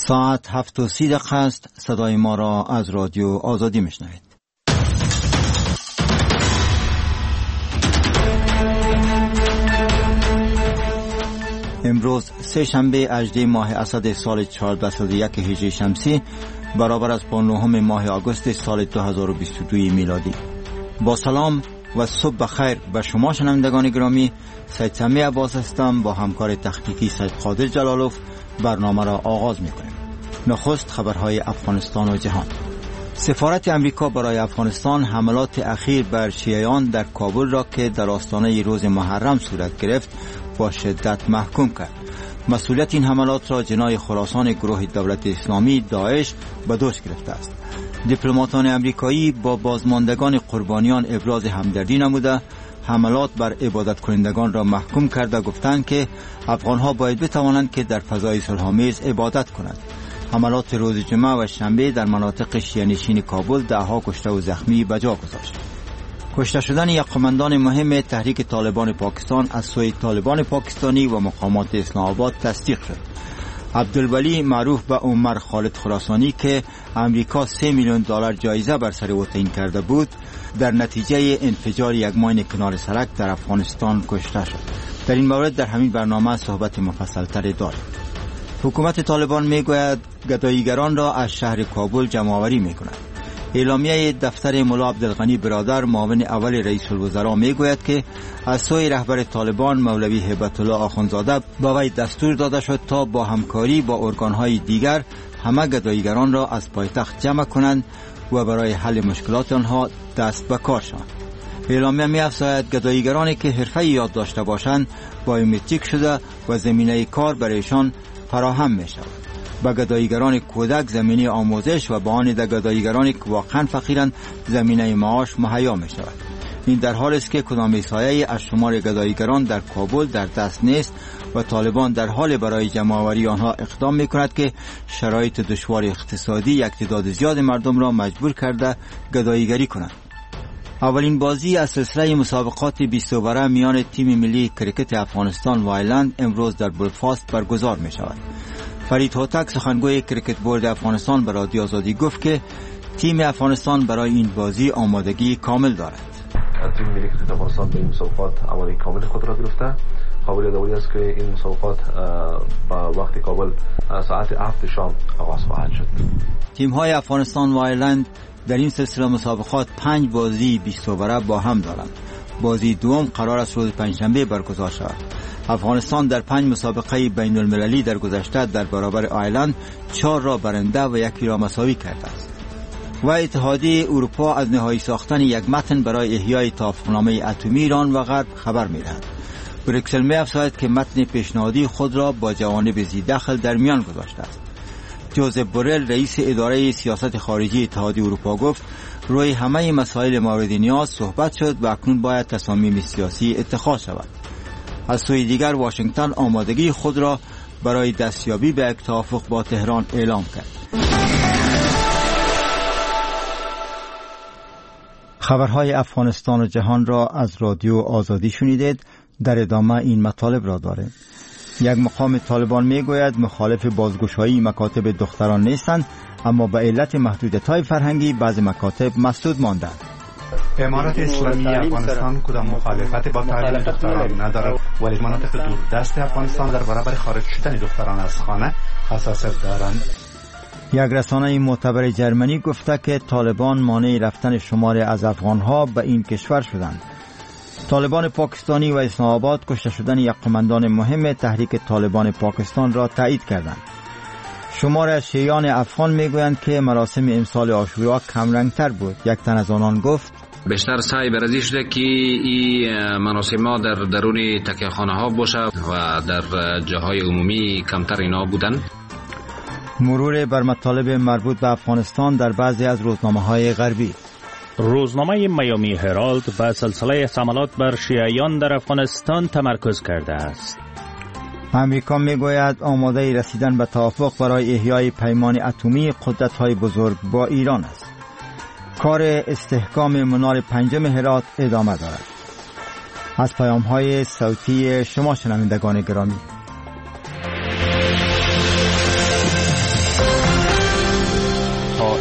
ساعت 7:30 است. صدای ما را از رادیو آزادی میشنوید. امروز سه شنبه 18 ماه اسد سال 1401 هجری شمسی برابر است با 9 ماه آگوست سال 2022 میلادی. با سلام و صبح بخیر به شما شنوندگان گرامی. سید سمی عباس هستم. با همکار تحقیقی سید قادر جلالوف برنامه را آغاز می‌کنیم. نخست خبرهای افغانستان و جهان. سفارت امریکا برای افغانستان حملات اخیر بر شیعیان در کابل را که در آستانه روز محرم صورت گرفت با شدت محکوم کرد. مسئولیت این حملات را جناح خراسان گروه دولت اسلامی داعش به دوش گرفته است. دیپلماتان امریکایی با بازماندگان قربانیان ابراز همدردی نموده حملات بر عبادت کنندگان را محکوم کرده گفتند که افغانها باید بتوانند که در فضای صلح‌آمیز عبادت کنند. حملات روز جمعه و شنبه در مناطق شیعه‌نشین کابل ده‌ها کشته و زخمی به جا گذاشت. کشته شدن یک قماندان مهم تحریک طالبان پاکستان از سوی طالبان پاکستانی و مقامات اسلام آباد تصدیق شد. عبدالولی معروف به عمر خالد خراسانی که امریکا 3 میلیون دلار جایزه بر سر او تعیین کرده بود در نتیجه انفجار یک ماین کنار سرک در افغانستان کشته شد. در این مورد در همین برنامه صحبت مفصل‌تر داریم. حکومت طالبان میگوید گداییگران را از شهر کابل جمع‌آوری می‌کند. اعلامیه دفتر ملا عبدالغنی برادر معاون اول رئیس الوزراء میگوید که از سوی رهبر طالبان مولوی هیبت الله آخوندزاده به وی دستور داده شد تا با همکاری با ارگان‌های دیگر همه گداییگران را از پایتخت جمع کنند و برای حل مشکلات آنها دست به کار شوند. اعلامیه می‌افزاید گداییگرانی که حرفه‌ای یاد داشته باشند بایومتریک شده و زمینه کار برایشان فراهم می‌شود. به گداییگران کودک زمینه آموزش و به آن گداییگرانی که واقعا فقیرند زمینه معاش مهیا می شود. این در حالی است که کدام سایه از شمار گداییگران در کابل در دست نیست و طالبان در حال برای جمع‌آوری آنها اقدام می کند که شرایط دشوار اقتصادی یک تعداد زیاد مردم را مجبور کرده گداییگری کنند. اولین بازی از سلسله مسابقات 20 اووره میان تیم ملی کرکت افغانستان و آیرلند امروز در بلفاست برگزار می شود. فرید هوتک سخنگوی کرکت بورد افغانستان به رادیو آزادی گفت که تیم افغانستان برای این بازی آمادگی کامل دارد. تیم ملی کرکت افغانستان به این مسابقات آمادگی کامل خود را گرفته. قابل یادآوری است که این مسابقات با وقت کابل ساعت 7 شام آغاز خواهد شد. تیم‌های افغانستان و آیرلند در این سلسله مسابقات 5 بازی 20 اووره با هم دارند. بازی دوم قرار است روز پنجشنبه برگزار شود. افغانستان در 5 مسابقه بین المللی در گذشته در برابر آیرلند 4 را برنده و 1 را مساوی کرده است. و اتحادیه اروپا از نهایی ساختن یک متن برای احیای توافقنامه اتمی ایران و غرب خبر می‌دهد. بریکسل می‌افزاید که متن پیشنهادی خود را با جوانب ذی‌دخل در میان گذاشته است. جوزف بورل رئیس اداره سیاست خارجی اتحادیه اروپا گفت روی همه مسائل مورد نیاز صحبت شد و اکنون باید تصامیم سیاسی اتخاذ شود. از سوی دیگر واشنگتن آمادگی خود را برای دستیابی به یک توافق با تهران اعلام کرد. خبرهای افغانستان و جهان را از رادیو آزادی شنیدید. در ادامه این مطالب را داریم. یک مقام طالبان میگوید مخالف بازگشایی مکاتب دختران نیستند، اما به علت محدودیت‌های فرهنگی بعضی مکاتب مسدود ماندند. امارت اسلامی افغانستان کدام مخالفت با تعلیم دختران ندارد، ولی مناطق دوردست افغانستان در برابر خارج شدن دختران از خانه حساسیت دارند. یک رسانه معتبر جرمنی گفته که طالبان مانع رفتن شماری از افغانها به این کشور شدند. طالبان پاکستانی و اسلام آباد کشته شدن یک قماندان مهم تحریک طالبان پاکستان را تایید کردند. شمار از شیعیان افغان میگویند که مراسم امسال عاشورا کمرنگتر بود. یک تن از آنان گفت بیشتر سعی برازی شده که این مراسم ها در درون تکیه‌خانه ها باشه و در جاهای عمومی کمتر اینا بودند. مرور بر مطالب مربوط به افغانستان در بعضی از روزنامه‌های غربی. روزنامه میامی هرالد به سلسله حملات بر شیعیان در افغانستان تمرکز کرده است. امریکا میگوید آماده رسیدن به توافق برای احیای پیمان اتمی قدرت‌های بزرگ با ایران است. کار استحکام منار 5 هرات ادامه دارد. از پیام‌های صوتی شما شنوندگان گرامی.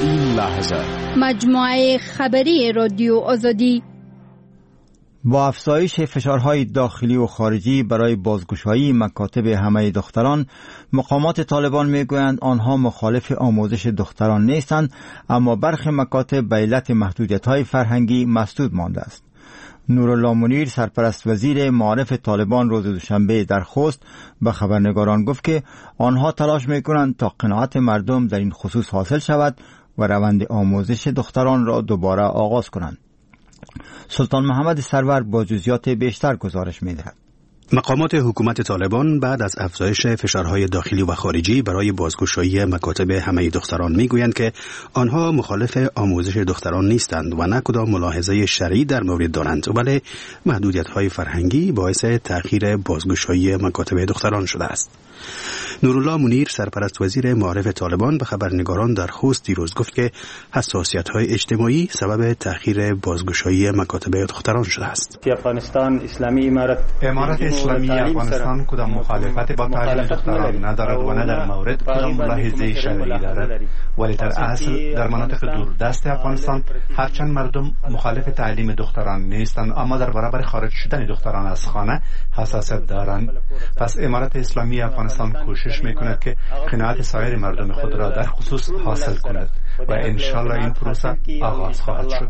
این لحظه. مجموعه خبری رادیو آزادی. با افزایش فشارهای داخلی و خارجی برای بازگشایی مکاتب همه دختران، مقامات طالبان میگویند آنها مخالف آموزش دختران نیستند، اما برخی مکاتب به علت محدودیت‌های فرهنگی مسدود مانده است. نورالله منیر، سرپرست وزیر معارف طالبان، روز دوشنبه در خوست به خبرنگاران گفت که آنها تلاش میکنند تا قناعت مردم در این خصوص حاصل شود و روند آموزش دختران را دوباره آغاز کنند. سلطان محمد سرور با جزئیات بیشتر گزارش می‌دهد. مقامات حکومت طالبان بعد از افزایش فشارهای داخلی و خارجی برای بازگشایی مکاتب همه دختران میگویند که آنها مخالف آموزش دختران نیستند و نه کدام ملاحظه شرعی در مورد دارند، ولی محدودیت‌های فرهنگی باعث تأخیر بازگشایی مکاتب دختران شده است. نورالله منیر، سرپرست وزیر معارف طالبان، به خبرنگاران در خوست دیروز گفت که حساسیت‌های اجتماعی سبب تأخیر بازگشایی مکاتب دختران شده است. امارت اسلامی افغانستان کدام مخالفت با تعلیم دختران ندارد و نه در مورد کدام ملاحظه شرعی دارد، ولی در اصل در مناطق دوردست افغانستان هرچند مردم مخالف تعلیم دختران نیستند، اما در برابر خارج شدن دختران از خانه حساسیت دارند. پس امارت اسلامی افغانستان کوشش میکند که قناعت سایر مردم خود را در خصوص حاصل کند و انشالله این پروسه آغاز خواهد شد.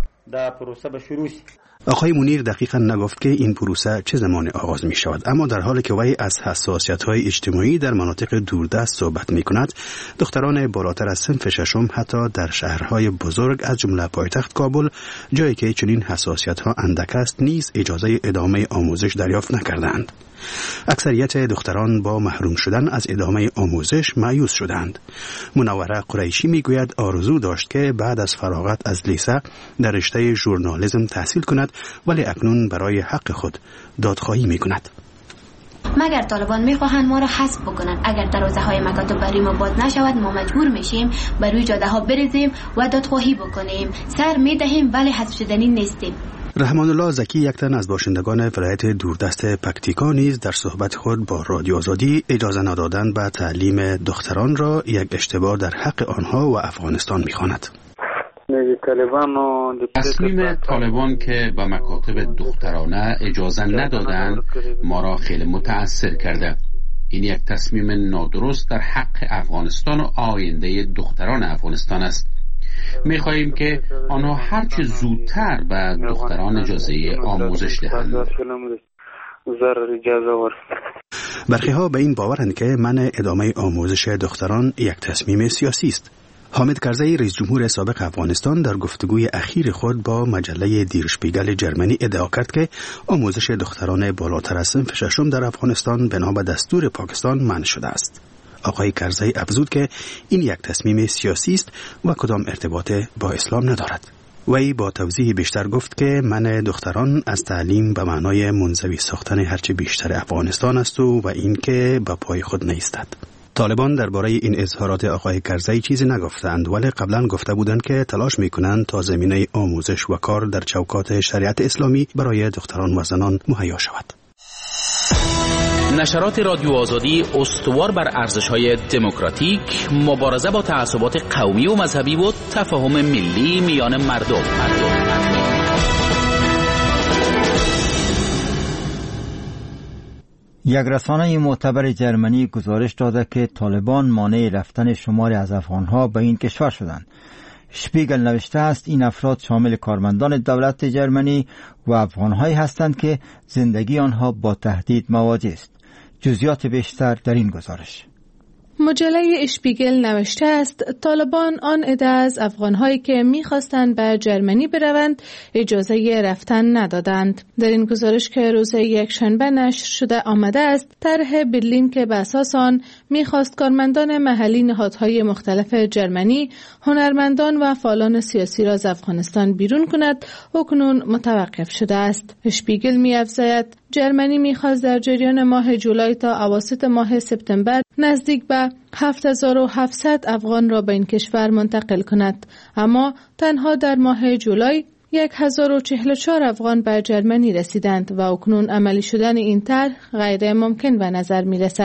آقای منیر دقیقا نگفت که این پروسه چه زمان آغاز می شود، اما در حالی که وی از حساسیت‌های اجتماعی در مناطق دوردست صحبت می کند، دختران بالاتر از صنف ششم حتی در شهرهای بزرگ از جمله پایتخت کابل، جایی که چنین حساسیت‌ها اندک است، نیز اجازه ادامه آموزش دریافت نکردند. اکثریت دختران با محروم شدن از ادامه آموزش مایوس شدند. منوره قریشی میگوید آرزو داشت که بعد از فراغت از لیسه در رشته ژورنالیسم تحصیل کند، ولی اکنون برای حق خود دادخواهی میکند. مگر طالبان میخواهند ما را حذف بکنند، اگر دروازه های مکاتب برای ما باز نشود ما مجبور میشیم بر روی جاده ها بریزیم و دادخواهی بکنیم. سر میدهیم ولی حذف شدنی نیستیم. رحمان الله زکی، یک تن از باشندگان ولایت دوردست پکتیکا، نیز در صحبت خود با رادیو آزادی اجازه ندادن به تعلیم دختران را یک اشتباه در حق آنها و افغانستان می‌خواند. تصمیم طالبان که به مکاتب دخترانه اجازه ندادن ما را خیلی متأثر کرده. این یک تصمیم نادرست در حق افغانستان و آینده دختران افغانستان است. می‌خواهیم که آنها هرچه زودتر به دختران اجازه آموزش دهند. برخی‌ها به این باورند که منع ادامه آموزش دختران یک تصمیم سیاسی است. حامد کرزی، رئیس جمهور سابق افغانستان، در گفتگوی اخیر خود با مجله دیر شپیگل جرمنی ادعا کرد که آموزش دختران بالاتر از صنف ششم در افغانستان بنا به دستور پاکستان منع شده است. آقای کرزی افزود که این یک تصمیم سیاسی است و کدام ارتباط با اسلام ندارد. وی با توضیح بیشتر گفت که منع دختران از تعلیم به معنای منزوی ساختن هرچه بیشتر افغانستان است و این که به پای خود نیستد. طالبان درباره این اظهارات آقای کرزی چیزی نگفتند، ولی قبلا گفته بودند که تلاش میکنند تا زمینه آموزش و کار در چوکات شریعت اسلامی برای دختران و زنان مهیا شود. نشرات رادیو آزادی استوار بر ارزش‌های دموکراتیک، مبارزه با تعصبات قومی و مذهبی و تفاهم ملی میان مردم. یک رسانه معتبر جرمنی گزارش داده که طالبان مانع رفتن شماری از افغانها به این کشور شدند. شپیگل نوشته است این افراد شامل کارمندان دولت جرمنی و افغانهایی هستند که زندگی آنها با تهدید مواجه است. جزئیات بیشتر در این گزارش. مجله اشپیگل نوشته است طالبان آن عده از افغانهایی که می‌خواستند به جرمنی بروند اجازه رفتن ندادند. در این گزارش که روز یکشنبه نشر شده آمده است، طرح برلین که به اساس آن می‌خواست کارمندان محلی نهادهای مختلف جرمنی، هنرمندان و فعالان سیاسی را از افغانستان بیرون کند، اکنون متوقف شده است. اشپیگل می‌افزاید جرمنی می‌خواست در جریان ماه جولای تا اواسط ماه سپتامبر نزدیک به 7700 افغان را به این کشور منتقل کند، اما تنها در ماه جولای 1044 افغان به جرمنی رسیدند و اکنون عملی شدن این طرح غیر ممکن به نظر می رسد.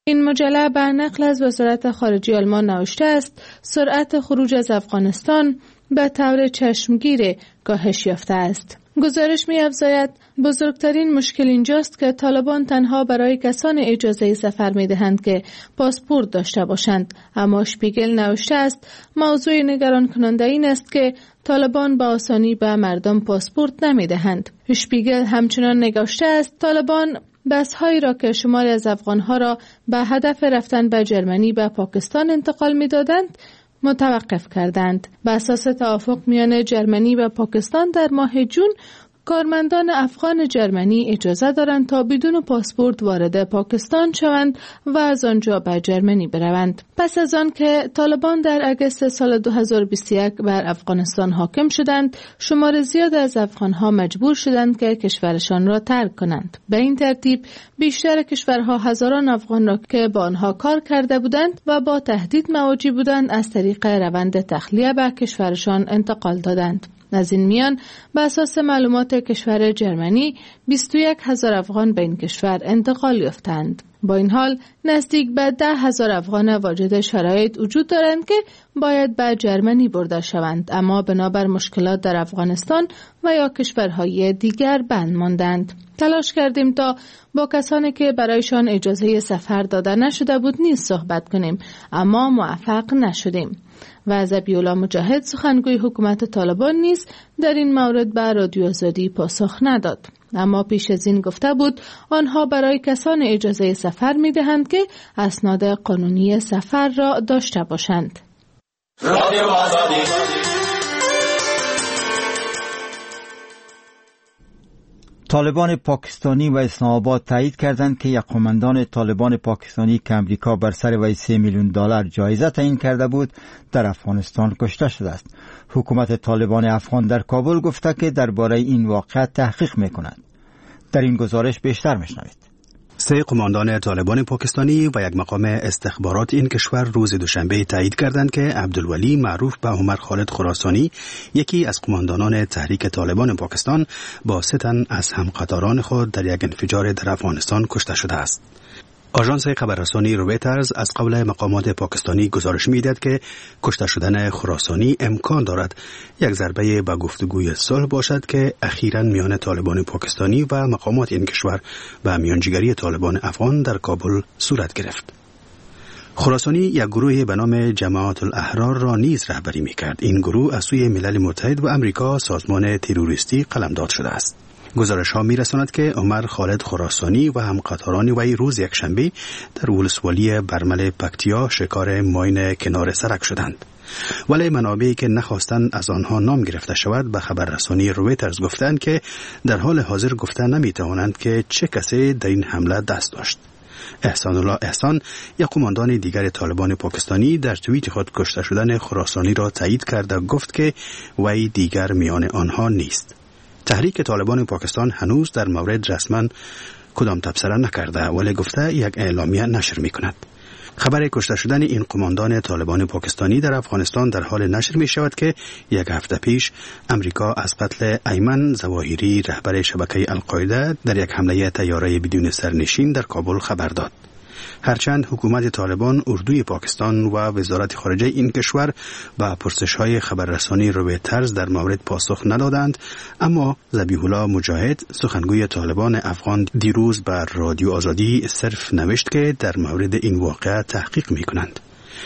این مجله بر نقل از وزارت خارجه آلمان نوشته است سرعت خروج از افغانستان به طور چشمگیر کاهش یافته است. گزارش می‌افزاید بزرگترین مشکل اینجاست که طالبان تنها برای کسان اجازه سفر می‌دهند که پاسپورت داشته باشند. اما اشپیگل نوشته است موضوع نگران کننده این است که طالبان با آسانی به مردم پاسپورت نمی‌دهند. اشپیگل همچنان نگاشته است طالبان بس‌هایی را که شماری از افغان‌ها را به هدف رفتن به جرمنی به پاکستان انتقال می‌دادند متوقف کردند. بر اساس توافق میان جرمنی و پاکستان در ماه جون کارمندان افغان جرمنی اجازه دارند تا بدون پاسپورت وارد پاکستان شوند و از آنجا به جرمنی بروند. پس از آن که طالبان در اگست سال 2021 بر افغانستان حاکم شدند، شمار زیاد از افغانها مجبور شدند که کشورشان را ترک کنند. به این ترتیب بیشتر کشورها هزاران افغان را که با آنها کار کرده بودند و با تهدید مواجه بودند از طریق روند تخلیه به کشورشان انتقال دادند. از این میان به اساس معلومات کشور جرمنی 21,000 افغان به این کشور انتقال یافتند. با این حال نزدیک به 10,000 افغان واجد شرایط وجود دارند که باید به جرمنی برده شوند، اما بنابر مشکلات در افغانستان و یا کشورهای دیگر بند ماندند. تلاش کردیم تا با کسانی که برایشان اجازه سفر داده نشده بود نیز صحبت کنیم، اما موفق نشدیم. و ذبیح‌الله مجاهد سخنگوی حکومت طالبان نیز در این مورد به رادیو آزادی پاسخ نداد. اما پیش از این گفته بود آنها برای کسان اجازه سفر می‌دهند که اسناد قانونی سفر را داشته باشند. رادیو آزادی. طالبان پاکستانی و اسلام آباد تایید کردند که یک قماندان طالبان پاکستانی که امریکا بر سر وی $3 میلیون جایزه تعیین کرده بود در افغانستان کشته شده است. حکومت طالبان افغان در کابل گفته که درباره این واقعه تحقیق می‌کند. در این گزارش بیشتر می‌شنوید. 3 قماندان طالبان پاکستانی و یک مقام استخبارات این کشور روز دوشنبه تایید کردند که عبدالولی معروف به عمر خالد خراسانی، یکی از قماندانان تحریک طالبان پاکستان، با 3 تن از همقطاران خود در یک انفجار در افغانستان کشته شده است. آژانس خبررسانی رویترز از قول مقامات پاکستانی گزارش می‌دهد که کشته شدن خراسانی امکان دارد یک ضربه به گفتگوی صلح باشد که اخیراً میان طالبان پاکستانی و مقامات این کشور و میانجیگری طالبان افغان در کابل صورت گرفت. خراسانی یک گروه به نام جماعت الاحرار را نیز رهبری می‌کرد. این گروه از سوی ملل متحد و امریکا سازمان تروریستی قلمداد شده است. گزارش ها می رساند که عمر خالد خراسانی و همقطاران وی روز یکشنبه در ولسوالی برمل پکتیا شکار ماین کنار سرک شدند. ولی منابعی که نخواستند از آنها نام گرفته شود به خبررسانی رویترز گفتند که در حال حاضر گفته نمی توانند که چه کسی در این حمله دست داشت. احسان الله احسان، یک قماندان دیگر طالبان پاکستانی، در توییت خود کشته شدن خراسانی را تایید کرد و گفت که وی دیگر میان آنها نیست. تحریک طالبان پاکستان هنوز در مورد رسما کدام تبصره نکرده، ولی گفته یک اعلامیه نشر می کند. خبر کشته شدن این قماندان طالبان پاکستانی در افغانستان در حال نشر می شود که یک هفته پیش امریکا از قتل ایمن ظواهری رهبر شبکه القاعده در یک حمله طیاره بدون سرنشین در کابل خبر داد. هرچند حکومت طالبان، اردوی پاکستان و وزارت خارجه این کشور به پرسش‌های خبررسانی رویترز در مورد پاسخ ندادند، اما ذبیح‌الله مجاهد سخنگوی طالبان افغان دیروز بر رادیو آزادی صرف نوشت که در مورد این واقعه تحقیق می‌کنند.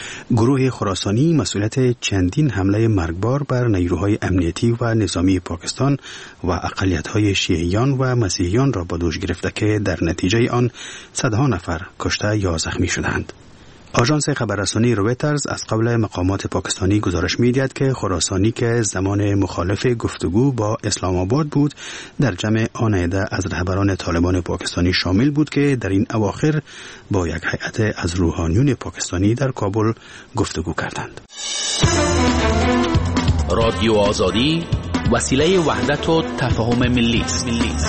گروه خراسانی مسئولیت چندین حمله مرگبار بر نیروهای امنیتی و نظامی پاکستان و اقلیت‌های شیعیان و مسیحیان را به دوش گرفته که در نتیجه آن صدها نفر کشته یا زخمی شدند. آژانس خبررسانی رویترز از قول مقامات پاکستانی گزارش می‌دهد که خراسانی که زمان مخالف گفتگو با اسلام آباد بود، در جمع آن عده از رهبران طالبان پاکستانی شامل بود که در این اواخر با یک هیئت از روحانیون پاکستانی در کابل گفتگو کردند. رادیو آزادی وسیله وحدت و تفاهم ملی است.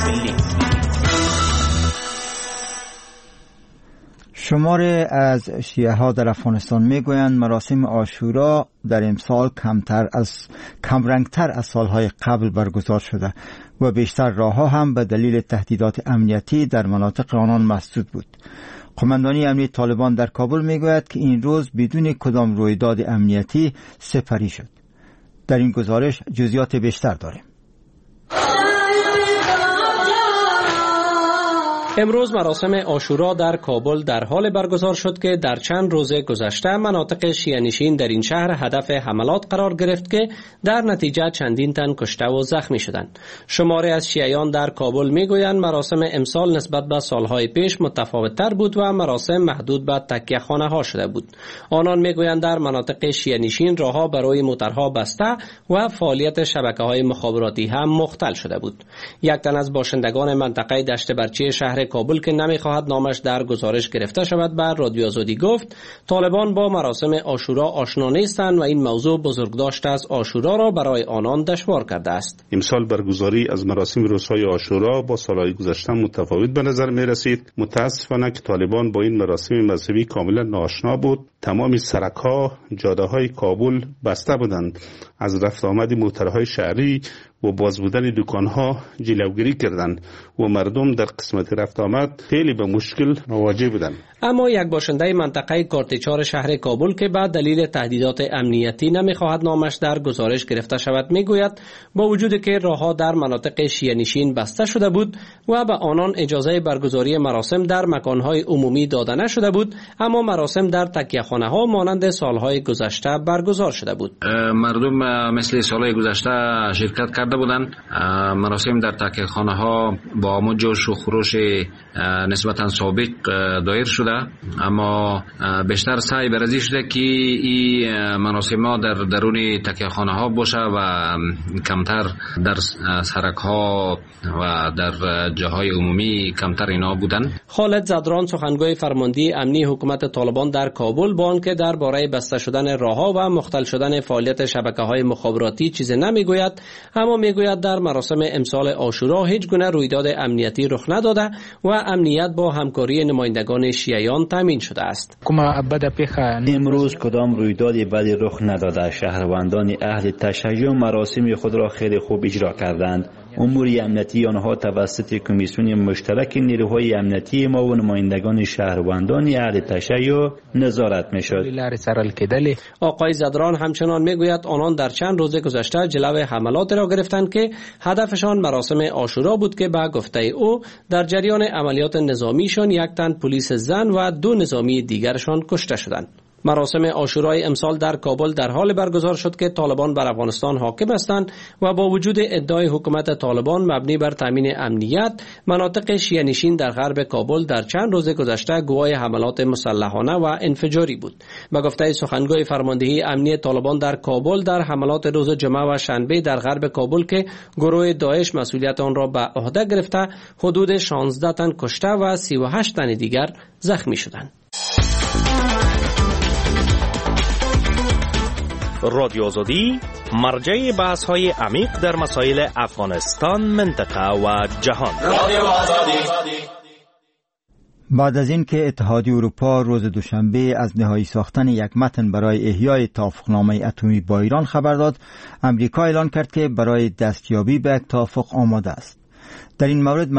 شمار از شیعه ها در افغانستان میگویند مراسم عاشورا در امسال کمرنگتر از سالهای قبل برگزار شده و بیشتر راه ها هم به دلیل تهدیدات امنیتی در مناطق آنان مسدود بود. قماندانی امنیتی طالبان در کابل میگوید که این روز بدون کدام رویداد امنیتی سپری شد. در این گزارش جزئیات بیشتر داریم. امروز مراسم عاشورا در کابل در حال برگزار شد که در چند روز گذشته مناطق شیعه‌نشین در این شهر هدف حملات قرار گرفت که در نتیجه چندین تن کشته و زخمی شدند. شماری از شیعیان در کابل میگویند مراسم امسال نسبت به سالهای پیش متفاوت‌تر بود و مراسم محدود به تکیه‌خانه‌ها شده بود. آنان میگویند در مناطق شیعه‌نشین راه‌ها برای موترها بسته و فعالیت شبکه‌های مخابراتی هم مختل شده بود. یک تن از باشندگان منطقه دشت برچی شهر کابل که نمیخواهد نامش در گزارش گرفته شود بر رادیو آزادی گفت طالبان با مراسم عاشورا آشنا نیستند و این موضوع بزرگداشت از عاشورا را برای آنان دشوار کرده است. امسال برگزاری از مراسم روزهای عاشورا با سالهای گذشته متفاوت به نظر می رسید. متاسفانه که طالبان با این مراسم مذهبی کاملا ناآشنا بود. تمام سرک‌ها، جاده‌های کابل بسته بودند. از رفت آمد موترهای شهری و باز بودن دکان‌ها جلوگیری کردند و مردم در قسمت رفت آمد خیلی به مشکل مواجه بودند. اما یک باشنده منطقه کارتچار شهر کابل که بعد دلیل تهدیدات امنیتی نمیخواهد نامش در گزارش گرفته شود میگوید با وجودی که راه‌ها در مناطق شیعه‌نشین بسته شده بود و به آنان اجازه برگزاری مراسم در مکان‌های عمومی داده نشده بود، اما مراسم در تکیه‌خانه‌ها مانند سالهای گذشته برگزار شده بود. مردم مثل سالهای گذشته شرکت کرده بودند. مراسم در تکیه‌خانه‌ها با همون جوش و خروش نسبتاً سابق دایر شده، اما بیشتر سعی برازی شده که این مراسم ها در درون تکیه‌خانه ها باشه و کمتر در سرک ها و در جاهای عمومی کمتر اینا بودن. خالد زدران سخنگوی فرماندهی امنی حکومت طالبان در کابل با آنکه درباره بسته شدن راه‌ها و مختل شدن فعالیت شبکه‌های مخابراتی چیزی نمیگوید، اما میگوید در مراسم امسال عاشورا هیچ گونه رویداد امنیتی رخ نداده و امنیت با همکاری نمایندگان شیعیان تامین شده است. امروز کدام رویدادی بدی رخ نداده. شهروندان اهل تشیع مراسم خود را خیلی خوب اجرا کردند. امور امنیتی آنها توسط کمیسیون مشترک نیروهای امنیتی ما و نمایندگان شهروندان اهل تشیع نظارت میشد. آقای زدران همچنان میگوید آنان در چند روز گذشته جلو حملات را گرفتند که هدفشان مراسم عاشورا بود که به گفته او در جریان عملیات نظامیشان یک تن پلیس زن و 2 نظامی دیگرشان کشته شدند. مراسم عاشورای امسال در کابل در حال برگزار شد که طالبان بر افغانستان حاکم هستند و با وجود ادعای حکومت طالبان مبنی بر تامین امنیت، مناطق شیعه‌نشین در غرب کابل در چند روز گذشته گواه حملات مسلحانه و انفجاری بود. به گفته سخنگوی فرماندهی امنی طالبان در کابل، در حملات روز جمعه و شنبه در غرب کابل که گروه داعش مسئولیت آن را به عهده گرفته، حدود 16 تن کشته و 38 تن دیگر زخمی شدند. رادیو آزادی مرجع بحث های عمیق در مسائل افغانستان، منطقه و جهان. بعد از اینکه اتحادیه اروپا روز دوشنبه از نهایی ساختن یک متن برای احیای توافقنامه اتمی با ایران خبر داد، امریکا اعلان کرد که برای دستیابی به یک توافق آماده است. در این مورد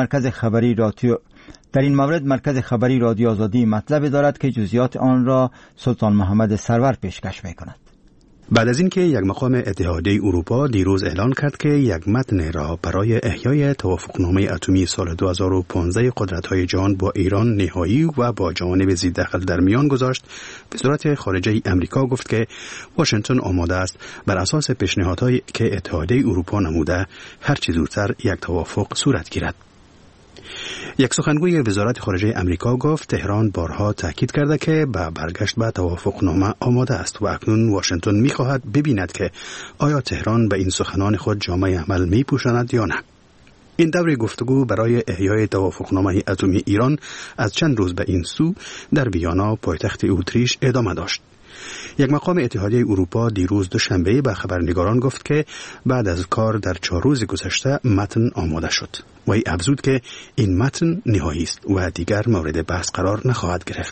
مرکز خبری رادیو آزادی مطلب دارد که جزئیات آن را سلطان محمد سرور پیشکش می‌کند. بعد از اینکه یک مقام اتحادیه اروپا دیروز اعلان کرد که یک متن را برای احیای توافقنامه اتمی سال 2015 قدرت‌های جهان با ایران نهایی و با جوانب ضد دخل در میان گذاشت، وزارت خارجه امریکا گفت که واشنگتن آماده است بر اساس پیشنهادهایی که اتحادیه اروپا نموده هر چه زودتر یک توافق صورت گیرد. یک سخنگوی وزارت خارجه امریکا گفت تهران بارها تاکید کرده که به برگشت به توافقنامه آماده است و اکنون واشنگتن می‌خواهد ببیند که آیا تهران به این سخنان خود جامه عمل می‌پوشاند یا نه. این دور گفتگو برای احیای توافقنامه اتمی ایران از چند روز به این سو در ویانا پایتخت اتریش ادامه داشت. یک مقام اتحادیه اروپا دیروز دوشنبه به خبرنگاران گفت که بعد از کار در 4 روز گذشته متن آماده شد. وی افزود که این متن نهایی است و دیگر مورد بحث قرار نخواهد گرفت.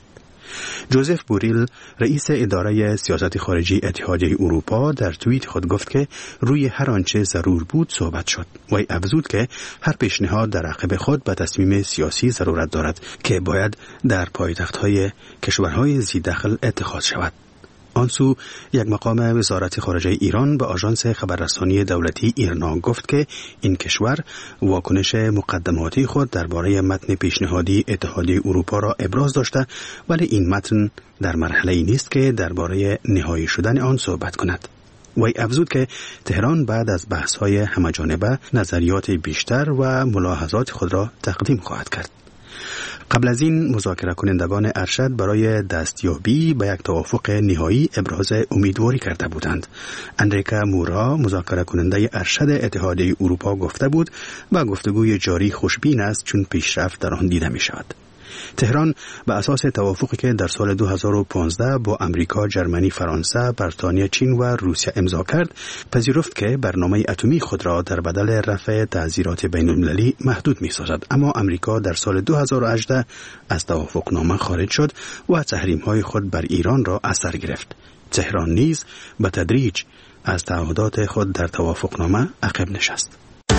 جوزف بوریل رئیس اداره سیاست خارجی اتحادیه اروپا در توییت خود گفت که روی هر آنچه ضرور بود صحبت شد و افزود که هر پیشنهاد در عقب خود به تصمیم سیاسی ضرورت دارد که باید در پایتخت‌های کشورهای ذی‌دخل اتخاذ شود. آنسو یک مقام وزارت خارجه ایران به آژانس خبررسانی دولتی ایرنا گفت که این کشور واکنش مقدماتی خود درباره متن پیشنهادی اتحادیه اروپا را ابراز داشته، ولی این متن در مرحله‌ای نیست که درباره نهایی شدن آن صحبت کند. وی افزود که تهران بعد از بحث‌های همه‌جانبه نظریات بیشتر و ملاحظات خود را تقدیم خواهد کرد. قبل از این مذاکره کنندگان ارشد برای دستیابی به یک توافق نهایی ابراز امیدواری کرده بودند. انریکا مورا مذاکره کننده ارشد اتحادیه اروپا گفته بود و گفتگوی جاری خوشبین است چون پیشرفت در آن دیده می شود. تهران به اساس توافقی که در سال 2015 با امریکا، جرمنی، فرانسه، بریتانیا، چین و روسیه امضا کرد، پذیرفت که برنامه اتمی خود را در بدل رفع تعزیرات بین‌المللی محدود می‌سازد. اما امریکا در سال 2018 از توافقنامه خارج شد و تحریم‌های خود بر ایران را از سر گرفت. تهران نیز به تدریج از تعهدات خود در توافقنامه عقب نشست.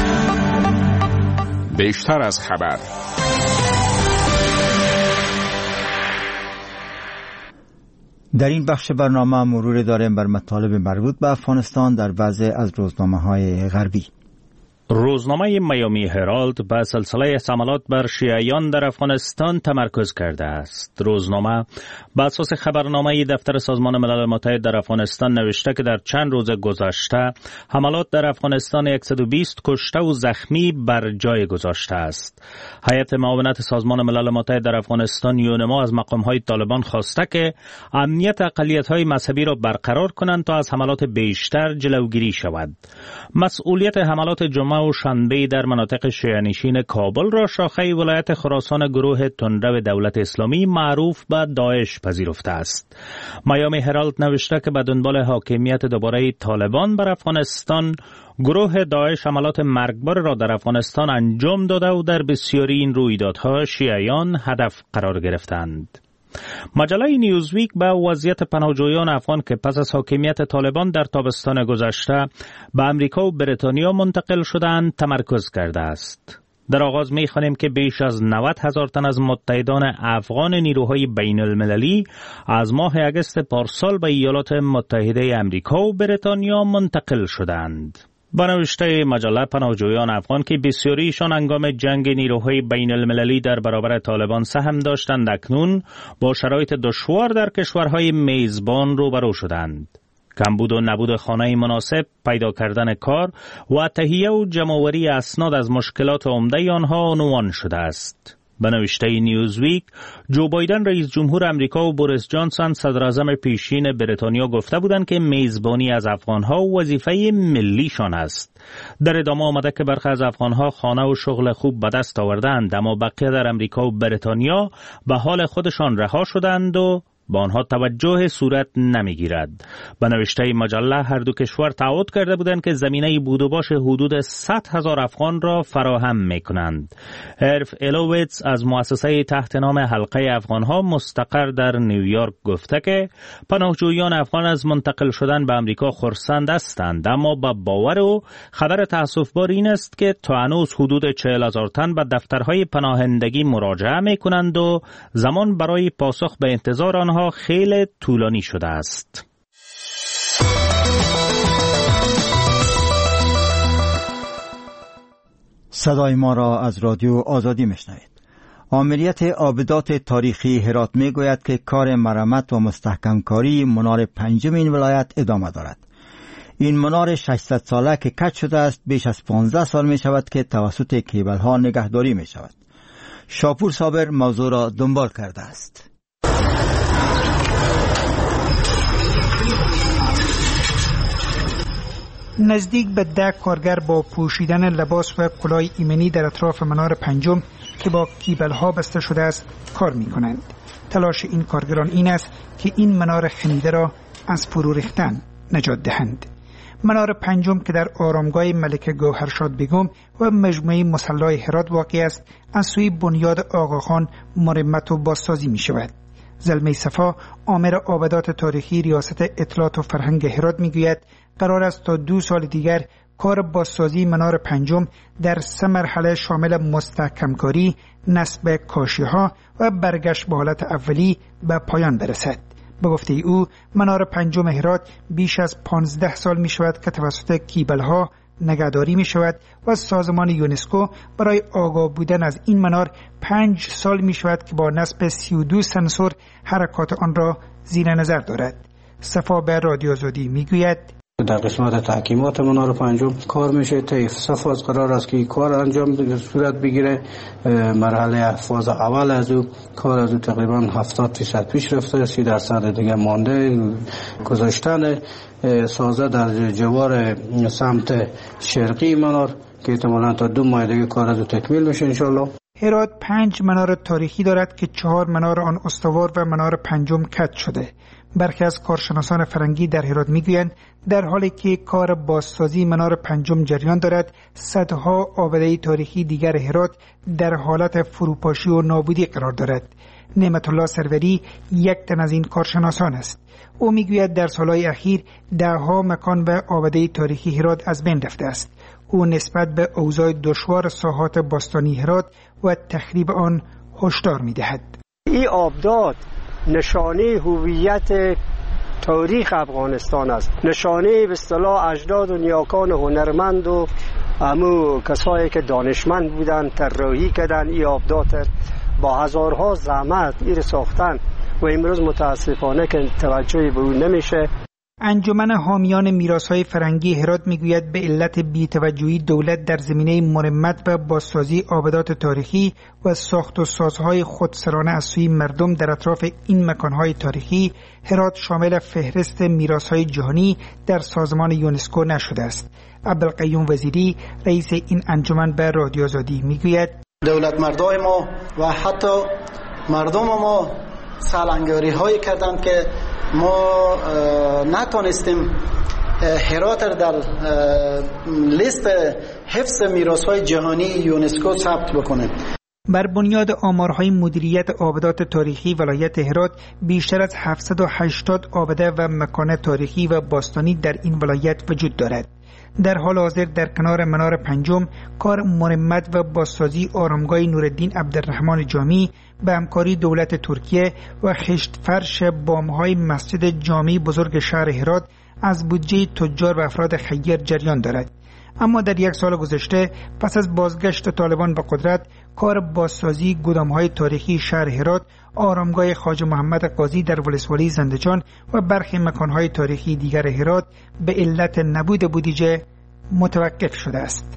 بیشتر از خبر. در این بخش برنامه مرور داریم بر مطالب مربوط به افغانستان در بعضی از روزنامه‌های غربی. روزنامه میامی هرالد به سلسله حملات بر شیعیان در افغانستان تمرکز کرده است. روزنامه بر اساس خبرنامه دفتر سازمان ملل متحد در افغانستان نوشته که در چند روز گذشته حملات در افغانستان 120 کشته و زخمی بر جای گذاشته است. هیئت معاونت سازمان ملل متحد در افغانستان یونما از مقام‌های طالبان خواسته که امنیت اقلیت‌های مذهبی را برقرار کنند تا از حملات بیشتر جلوگیری شود. مسئولیت حملات جمعه و شنبه در مناطق شیعه‌نشین کابل را شاخه ولایت خراسان گروه تندرو دولت اسلامی معروف به داعش پذیرفته است. میامی هرالد نوشته که به دنبال حاکمیت دوباره طالبان بر افغانستان، گروه داعش حملات مرگبار را در افغانستان انجام داده و در بسیاری این رویدادها شیعیان هدف قرار گرفتند. مجله نیوزویک به وضعیت پناهجویان افغان که پس از حاکمیت طالبان در تابستان گذشته به امریکا و بریتانیا منتقل شدند تمرکز کرده است. در آغاز می‌خوانیم که بیش از 90,000 تن از متحدان افغان نیروهای بین المللی از ماه اگست پارسال به ایالات متحده امریکا و بریتانیا منتقل شدند. با نوشته مجله پناهجویان افغان که بسیاریشان هنگام جنگ نیروهای بین المللی در برابر طالبان سهم داشتند، اکنون با شرایط دشوار در کشورهای میزبان روبرو شدند. کمبود و نبود خانه مناسب، پیدا کردن کار و تهیه و جمع‌آوری اسناد از مشکلات عمده آنها عنوان شده است. به نوشته نیوزویک، جو بایدن رئیس جمهور امریکا و بوریس جانسون صدر اعظم پیشین بریتانیا گفته بودند که میزبانی از افغانها وظیفه ملیشان است. در ادامه آمده که برخی از افغانها خانه و شغل خوب به دست آوردند، اما بقیه در امریکا و بریتانیا به حال خودشان رها شدند و با آنها توجه صورت نمیگیرد. به نوشته مجله هر دو کشور تعهد کرده بودند که زمینه بود و باش حدود 100,000 افغان را فراهم میکنند. هرف الویتس از مؤسسه تحت نام حلقه افغانها مستقر در نیویورک گفته که پناهجویان افغان از منتقل شدن به امریکا خرسند هستند، اما با باور و خبر تأسف‌بار این است که تا هنوز حدود 40,000 تن به دفترهای پناهندگی مراجعه میکنند و زمان برای پاسخ به انتظار آنها خیلی طولانی شده است. صدای ما را از رادیو آزادی میشنوید. آمریت آبدات تاریخی هرات میگوید که کار مرمت و مستحکم کاری منار پنجم این ولایت ادامه دارد. این منار 600 ساله که کج شده است بیش از 15 سال می شود که توسط کیبل ها نگهداری می شود. شاپور صابر موضوع را دنبال کرده است. نزدیک به 10 کارگر با پوشیدن لباس و کلاه ایمنی در اطراف منار پنجم که با کیبل‌ها بسته شده است کار می‌کنند. تلاش این کارگران این است که این منار خمیده را از فرو ریختن نجات دهند. منار پنجم که در آرامگاه ملکه گوهرشاد بیگم و مجموعه مصلی هرات واقع است، از سوی بنیاد آقاخان مرمت و بازسازی می‌شود. زلمه صفا آمر آبادات تاریخی ریاست اطلاعات و فرهنگ هرات میگوید قرار است تا 2 سال دیگر کار بازسازی منار پنجم در 3 مرحله شامل مستحکمکاری، نصب کاشی‌ها و برگشت به حالت اولی به پایان برسد. به گفته او منار پنجم هرات بیش از 15 سال می شود که توسط کیبل‌ها نگهداری می شود و سازمان یونسکو برای آگاه بودن از این منار 5 سال می شود که با نصب 32 سنسور حرکات آن را زیر نظر دارد. صفا به رادیو آزادی می گوید در قسمت تحکیمات منار پنجم کار میشه. طیف صفاز قرار است که کار انجام صورت بگیره. مرحله فاز اول از او کار از او تقریبا 70% پیش رفته، 30% دیگه مانده. گذاشتن سازه در جوار سمت شرقی منار که احتمالاً تا 2 ماه دیگه کار از او تکمیل میشه انشالله. هرات 5 منار تاریخی دارد که 4 منار آن استوار و منار پنجم کج شده. برخی از کارشناسان فرنگی در هرات میگویند در حالی که کار بازسازی منار پنجم جریان دارد، صدها آباده تاریخی دیگر هرات در حالت فروپاشی و نابودی قرار دارد. نعمت الله سروری یک تن از این کارشناسان است. او میگوید در سالهای اخیر 10 مکان و آباده تاریخی هرات از بین رفته است. او نسبت به اوضاع دشوار ساحات باستانی هرات و تخریب آن هشدار میدهد. این آبدات نشانه هویت تاریخ افغانستان است، نشانه به اصطلاح اجداد و نیاکان هنرمند و همو کسایی که دانشمند بودن طراحی کردن این آبدات با هزارها زحمت این ساختن و امروز متاسفانه که توجهی به اون نمیشه. انجمن حامیان میراث‌های فرهنگی هرات میگوید به علت بی‌توجهی دولت در زمینه مرمت و بازسازی آبادات تاریخی و ساخت و سازهای خودسرانه از سوی مردم در اطراف این مکانهای تاریخی، هرات شامل فهرست میراث‌های جهانی در سازمان یونسکو نشده است. عبدالقیوم وزیری رئیس این انجمن به رادیو آزادی میگوید دولت مردای ما و حتی مردم ما سالنگاری هایی کردند که ما نتونستیم هرات در لیست حفظ میراث‌های جهانی یونسکو ثبت بکنیم. بر بنیاد آمارهای مدیریت آبادات تاریخی ولایت هرات بیشتر از 780 آباده و مکان تاریخی و باستانی در این ولایت وجود دارد. در حال حاضر در کنار منار پنجم کار مرمت و بازسازی آرامگاه نورالدین عبدالرحمن جامی به همکاری دولت ترکیه و خشت فرش بامهای مسجد جامع بزرگ شهر هرات از بودجه تجار و افراد خیر جریان دارد. اما در 1 سال گذشته پس از بازگشت طالبان به قدرت، کار بازسازی گدامهای تاریخی شهر هرات، آرامگاه خواجه محمد قاضی در ولسوالی زندجان و برخی مکانهای تاریخی دیگر هرات به علت نبود بودجه متوقف شده است.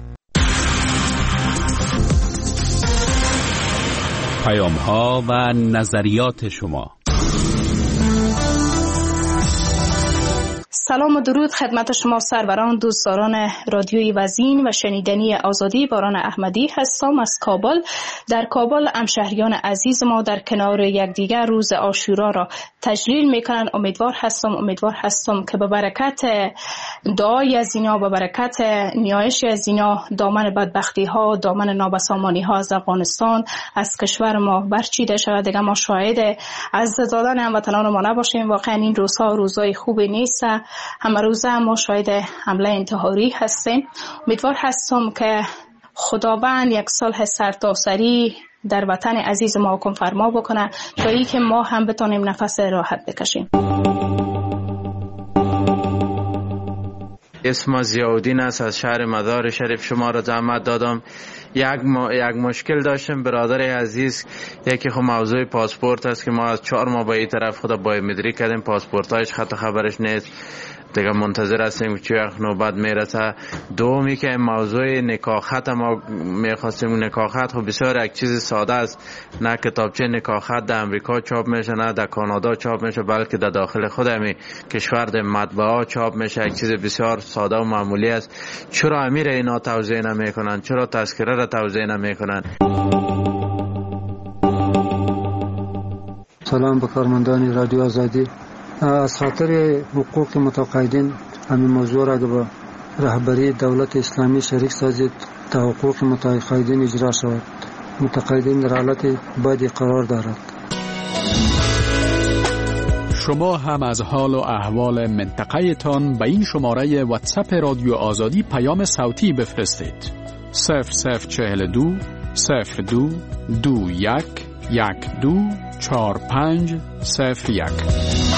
پیام‌ها و نظریات شما. سلام و درود خدمت شما سروران، دوستداران رادیوی وزین و شنیدنی آزادی. باران احمدی هستم از کابل. در کابل همشهریان عزیز ما در کنار یکدیگر روز عاشورا را تجلیل میکنند. امیدوار هستم که به برکت دعای از اینا، به برکت نیایش از اینا، دامن بدبختی ها، دامن نابسامانی ها از افغانستان، از کشور ما برچیده شود. دیگه ما شاهد از دادن هموطنان ما نباشیم. واقعا این روزها روزای خوبی نیست. همه روزه ما شاهد حمله انتحاری هستیم. امیدوار هستم که خداوند یک صلح سرتاسری در وطن عزیز ما حکم فرما بکنه تا ای که ما هم بتانیم نفس راحت بکشیم. اسم ضیاءالدین است، از شهر مزار شریف. شما را زحمت دادم. یک مشکل داشتم برادر عزیز. یکی خب موضوع پاسپورت است که ما از 4 ماه به این طرف خدا بایومتری کردیم، پاسپورتایش خط خبرش نیست. دیگه منتظر هستیم که چه وقت نوبت میرسه. دومی که موضوع نکاح خط ما میخواستیم. نکاح خط خب بسیار یک چیز ساده است، نه کتابچه نکاح خط در امریکا چاپ میشه، نه در کانادا چاپ میشه، بلکه در داخل خود همین کشور در مطبعه چاپ میشه. یک چیز بسیار ساده و معمولی است. چرا امیر اینا توضیح نمیکنن؟ چرا تذکره را توضیح نمیکنن؟ سلام به کارمندان رادیو آزادی. از خاطر حقوق متقاعدین همین موضوع را به رهبری دولت اسلامی شریک سازید تا حقوق متقاعدین اجرا شود. متقاعدین در حالت بدی قرار دارد. شما هم از حال و احوال منطقه تان به این شماره واتساپ رادیو آزادی پیام صوتی بفرستید. 0042 02 21 12 45 01.